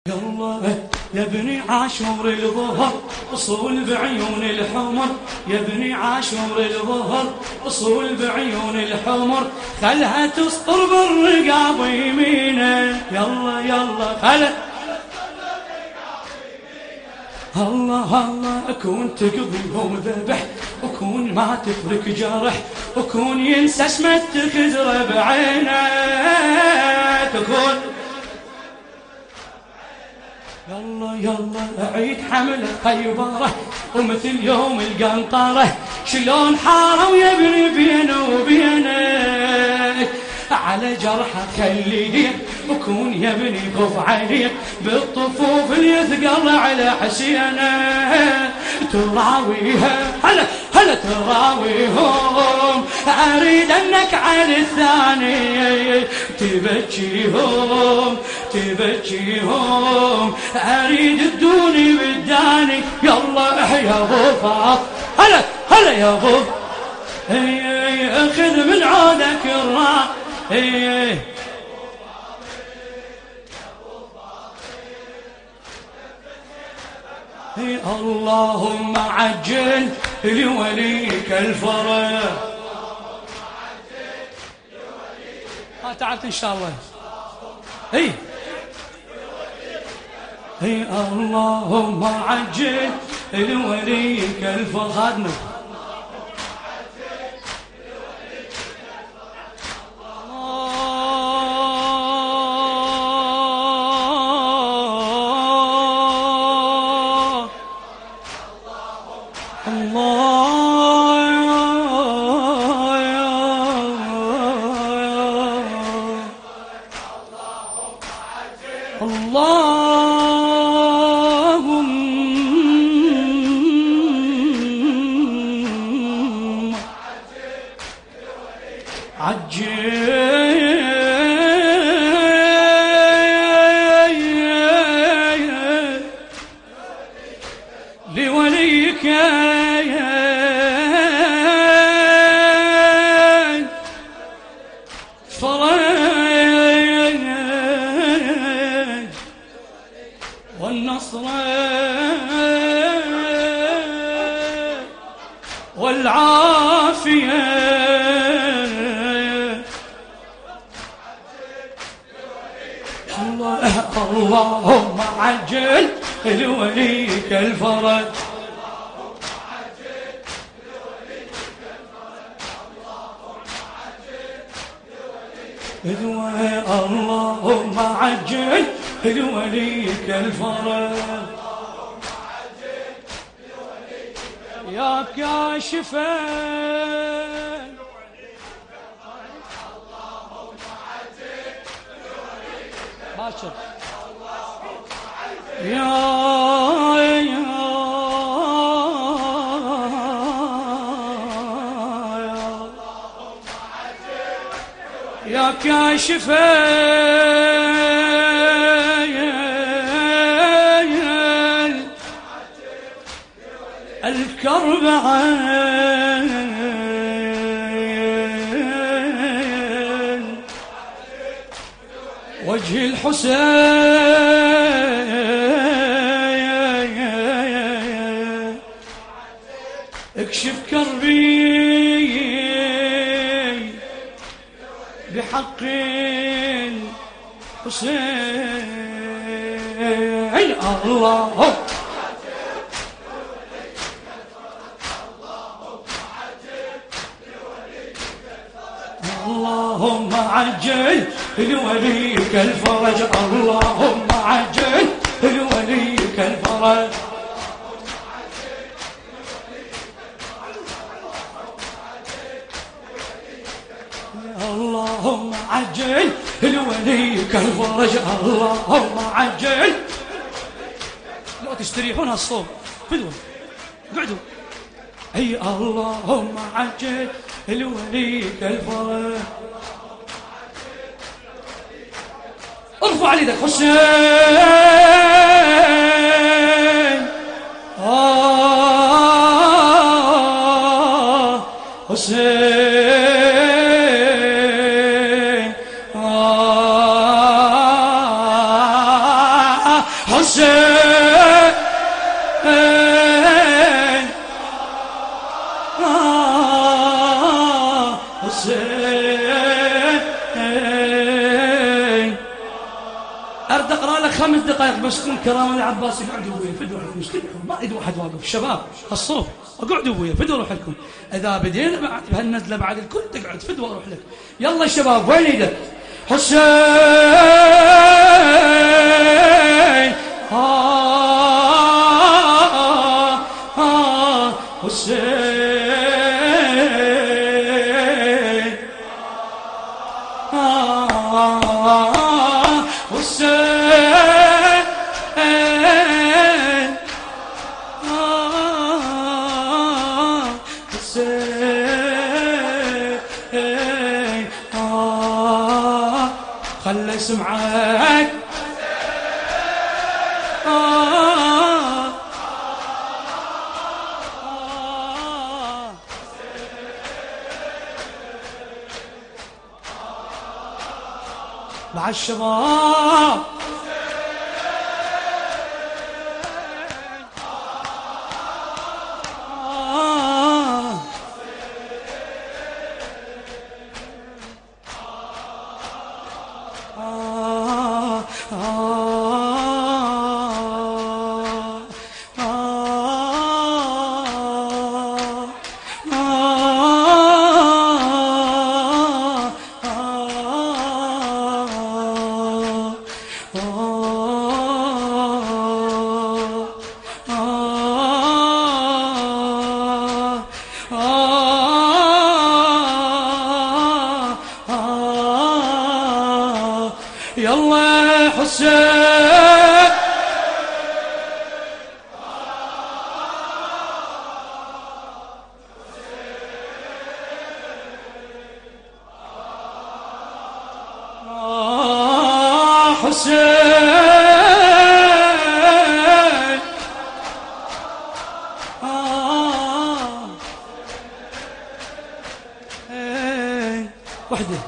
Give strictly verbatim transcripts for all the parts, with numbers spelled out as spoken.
يلا يا بني عاشور الظهر اصول بعيون الحمر، يا بني عاشور الظهر اصول بعيون الحمر، خلها تسطر بالرقاب يمينه. يلا يلا خلها الله الله، اكون تقضيهم ذبح وكون ما تفرك جرح، وكون ينسى اسمه تخزره بعينه، تكون يلا يلا اعيد حمله خيبره ومثل يوم القنطره، شلون حاروا يا ابني بينه وبينك، على جرحه خليه وكون يا ابني خف عليك، بالطفوف اللي يثقل على حسينه تراويها هلا هلا تراويهم، اريد انك على الثاني تبكيهم تبكيهم، اريد الدوني بالداني. يلا يا ابو فاط هلا هلا يا ابو، اخذ من عودك الراء اللهم عجل لوليك الفرج. ما تعرف ان شاء الله. اي اي اللهم عجل لوليك الفرج. اللهم عجل لوليك فرج والنصر والعافية. اللهم عجل لوليك الفرج. اللهم عجل لوليك الفرج يا كاشفا. باشر يا يا يا كاشفا الكرب عن وجه الحسين، اكشف كربي بحق الحسين. الله اللهم عجل لوليك الفرج. اللهم عجل لوليك الفرج. اللهم عجل لوليك الفرج. اللهم عجل. لا تستريحون هالصوت بدون قعدوا. اي اللهم عجل لوليك الفرج. ارفع يدك حسين. آه حسين. آه حسين حسين. أرد أقرأ لك خمس دقائق بس كن كرامة العباس يقعدوا ويا فدوا روحكم استريحوا ما يد واحد واقف الشباب الصوف اقعدوا ويا فدوا روحكم إذا بدينا بعد بهالنزلة بعد الكل تقعد فدوا روح لك يلا الشباب وين ايدك حسين آه آه حسين آه حسين آه حسين آه خلي اسمعك آه مع الشباب يلا حسين آه حسين آه وحده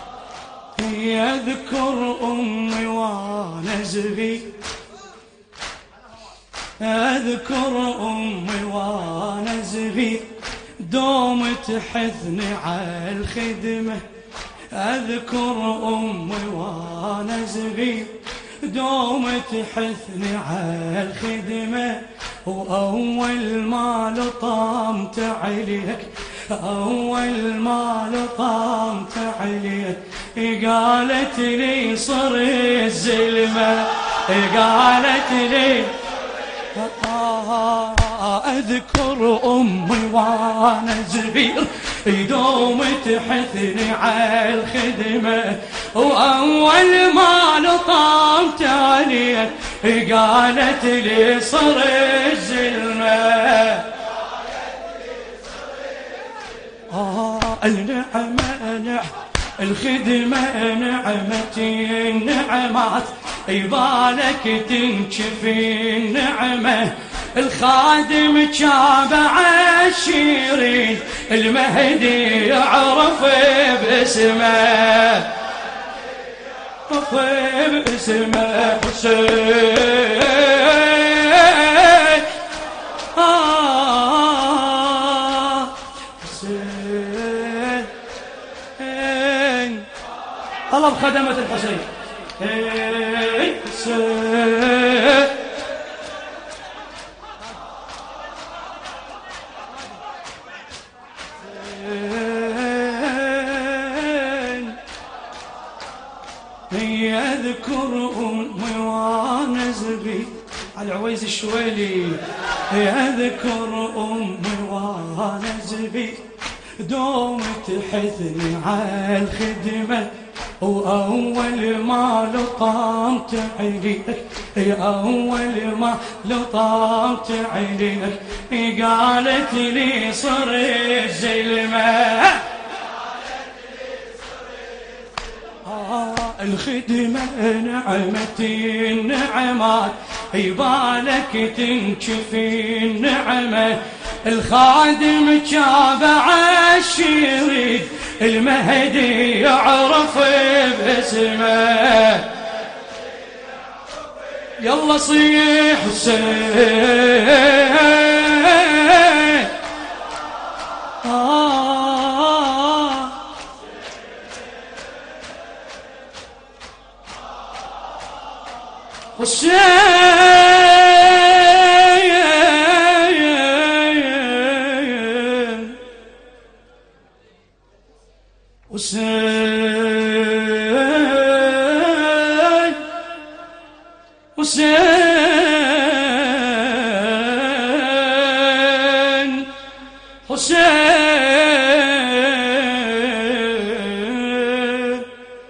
يذكر أمي وأنا صغير أذكر أمي وأنا صغير دوم تحثني على الخدمة أذكر أمي وأنا صغير دوم تحثني على الخدمة وأول ما لطمت عليك أول ما لطمت عليك قالت لي صر الزلمة قالت لي أذكر أمي وأنا صغير يدوم تحثني على الخدمة وأول ما لطمت عليك قالت لي صر الزلمة آه النعمة نعمة الخدمة نعمتي النعمات يبالك تنشفي النعمة الخادم تشابع الشيرين المهدي يعرف باسمه باسمه حسين آه حسين طلب خدمة الحسين حسين يذكر أمي وأنا صغير على عويز الشويلي يذكر أمي وأنا صغير دوم تحثني على الخدمة وأول ما لطمت عينيك أول ما لطمت عينيك قالت لي صر الزلمة آه الخدمة نعمتي النعمات يبالك تنشفي النعمة الخادم تشابع الشريد المهدي يعرف باسمه يلا صيح حسين. آه حسين حسين حسين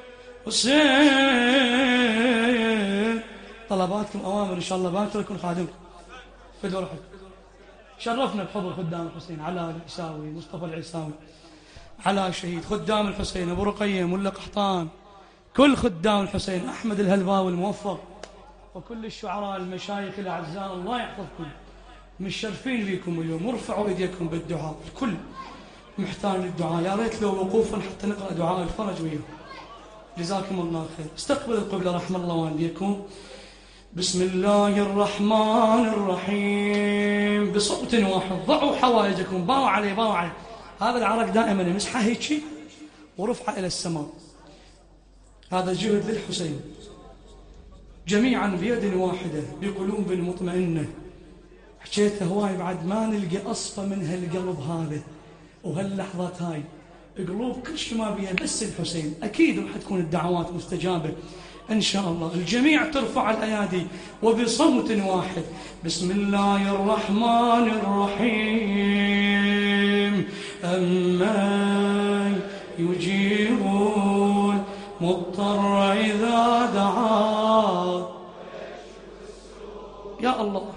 حسين. طلباتكم أوامر إن شاء الله باكر يكون خادمكم. فدوا روحكم. شرفنا بحضور خدام الحسين، علاء العيساوي، مصطفى العيساوي، علاء الشهيد، خدام الحسين، أبو رقية، ملا قحطان، كل خدام الحسين، أحمد الهلباوي الموفق، وكل الشعراء المشايخ الأعزاء، الله يحفظكم. متشرفين بكم اليوم، ارفعوا ايديكم بالدعاء، الكل محتاج للدعاء، يا ريت لو وقوفا حتى نقرأ دعاء الفرج وياهم. جزاكم الله خير. استقبل القبلة رحم الله والديكم. بسم الله الرحمن الرحيم. بصوت واحد ضعوا حوائجكم، باوا عليه باوا عليه. هذا العرق دائما يمسحه هيك ورفعه إلى السماء. هذا جهد للحسين، جميعا بيد واحدة بقلوب مطمئنة. حكيت هواي بعد ما نلقى أصفى من هالقلب هذا وهاللحظات هاي، قلوب كل شيء ما بيها بس الحسين. أكيد راح تكون الدعوات مستجابة إن شاء الله. الجميع ترفع الأيادي وبصوت واحد. بسم الله الرحمن الرحيم. أمن يجيب المضطر إذا دعاه. يا الله.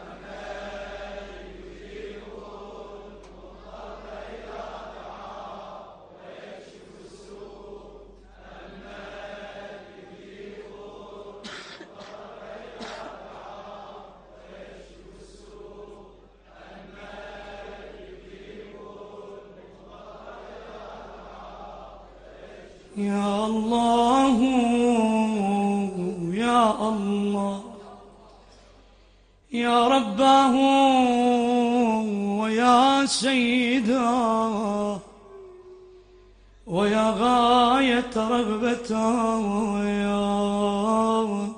يا الله يا الله يا رباه ويا سيدا ويا غاية رغبته ويا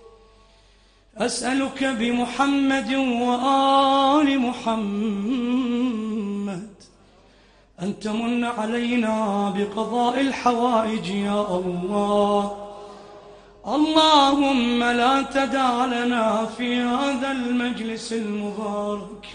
أسألك بمحمد وآل محمد أن تمن علينا بقضاء الحوائج يا الله. اللهم لا تدع لنا في هذا المجلس المبارك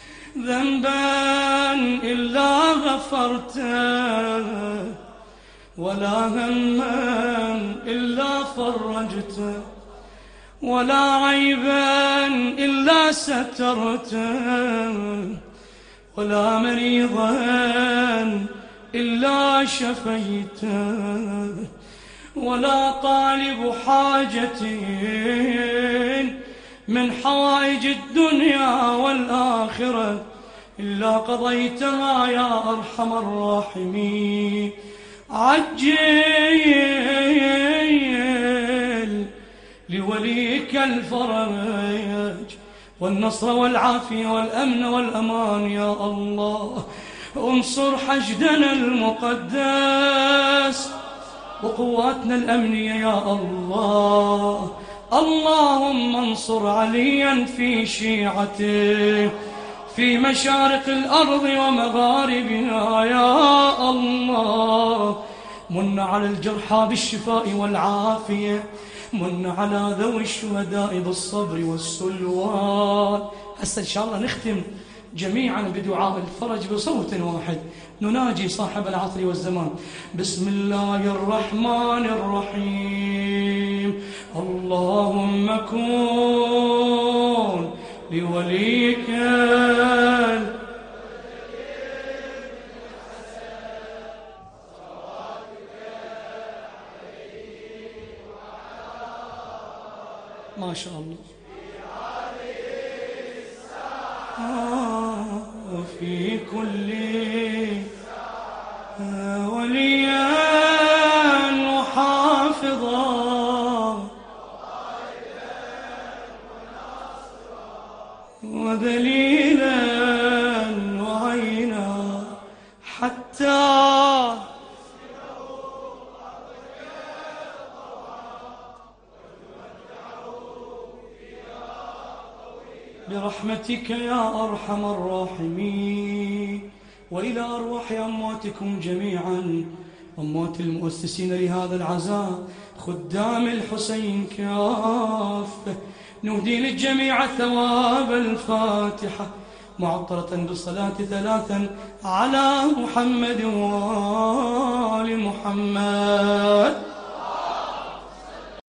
ذنبا إلا غفرته، ولا هما إلا فرجته، ولا عيبا إلا سترته، ولا مريضا إلا شفيته، ولا طالب حاجة من حوائج الدنيا والآخرة إلا قضيتها يا أرحم الراحمين. عجل لوليك الفرج والنصر والعافية والأمن والأمان يا الله. انصر حشدنا المقدس وقواتنا الأمنية يا الله. اللهم انصر عليا في شيعته في مشارق الأرض ومغاربها يا الله. من على الجرحى بالشفاء والعافية، من على ذوي الشهداء بالصبر والسلوان. هسه إن شاء الله نختم جميعا بدعاء الفرج بصوت واحد، نناجي صاحب العصر والزمان. بسم الله الرحمن الرحيم. اللهم كن لوليك ما شاء الله آه وفي كل آه وليا وحافظا وذليلا وعينا حتى برحمتك يا أرحم الراحمين. وإلى أرواح أمواتكم جميعا، أموات المؤسسين لهذا العزاء، خدام الحسين كافة، نهدي للجميع ثواب الفاتحة معطرة بالصلاة ثلاثا على محمد وآل محمد.